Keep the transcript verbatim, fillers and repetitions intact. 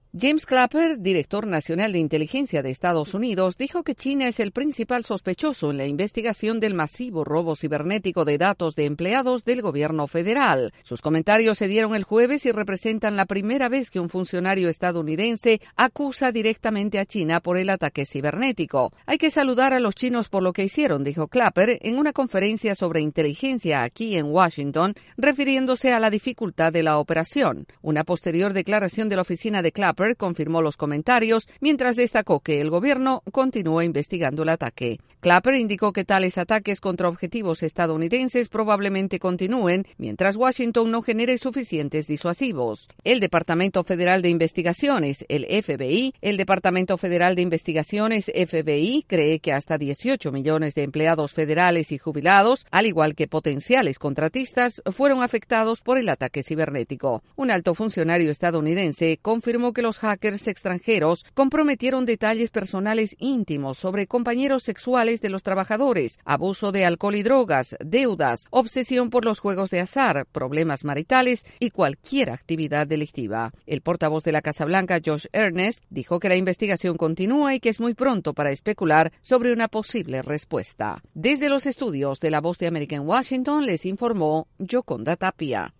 James Clapper, director nacional de inteligencia de Estados Unidos, dijo que China es el principal sospechoso en la investigación del masivo robo cibernético de datos de empleados del gobierno federal. Sus comentarios se dieron el jueves y representan la primera vez que un funcionario estadounidense acusa directamente a China por el ataque cibernético. Hay que saludar a los chinos por lo que hicieron, dijo Clapper en una conferencia sobre inteligencia aquí en Washington, refiriéndose a la dificultad de la operación. Una posterior declaración de la oficina de Clapper confirmó los comentarios, mientras destacó que el gobierno continúa investigando el ataque. Clapper indicó que tales ataques contra objetivos estadounidenses probablemente continúen, mientras Washington no genere suficientes disuasivos. El Departamento Federal de Investigaciones, el F B I, el Departamento Federal de Investigaciones, F B I, cree que hasta dieciocho millones de empleados federales y jubilados, al igual que potenciales contratistas, fueron afectados por el ataque cibernético. Un alto funcionario estadounidense confirmó que los Los hackers extranjeros comprometieron detalles personales íntimos sobre compañeros sexuales de los trabajadores, abuso de alcohol y drogas, deudas, obsesión por los juegos de azar, problemas maritales y cualquier actividad delictiva. El portavoz de la Casa Blanca, Josh Earnest, dijo que la investigación continúa y que es muy pronto para especular sobre una posible respuesta. Desde los estudios de La Voz de América en Washington, les informó Yoconda Tapia.